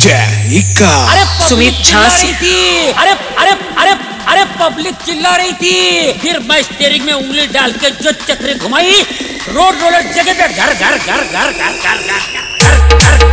क्या अरे सुमित झांसी थी। अरे अरे अरे अरे पब्लिक चिल्ला रही थी। फिर मैं स्टीयरिंग में उंगली डाल के जो चक्री घुमाई, रोड रोलर जगह पे घर घर घर घर घर घर घर।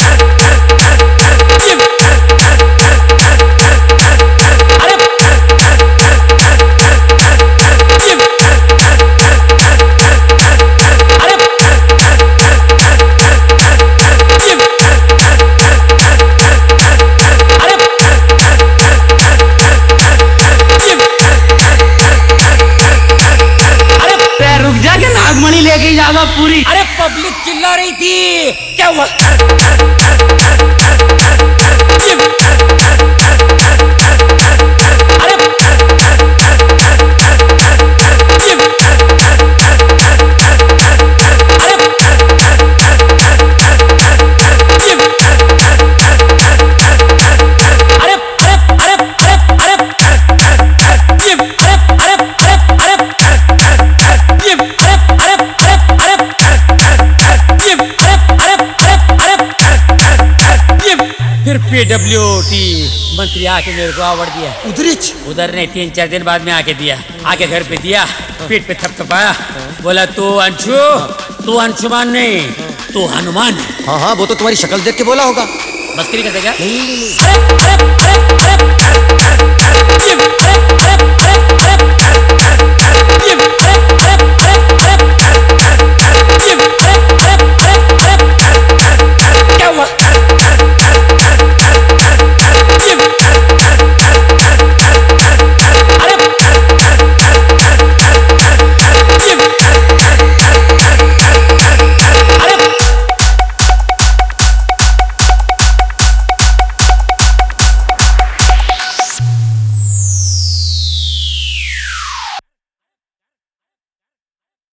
नागमणि लेके जावा पूरी। अरे पब्लिक चिल्ला रही थी। क्या हुआ? फिर PWT मंत्री आके मेरे को अवार्ड दिया। उधर नहीं, 3-4 दिन बाद में आके दिया। आके घर पे दिया, पीठ पे थपथपाया, बोला तू अंशु, तू अंशुमान नहीं, तू हनुमान। हाँ हाँ, वो तो तुम्हारी शक्ल देख के बोला होगा। मस्करी कर देगा।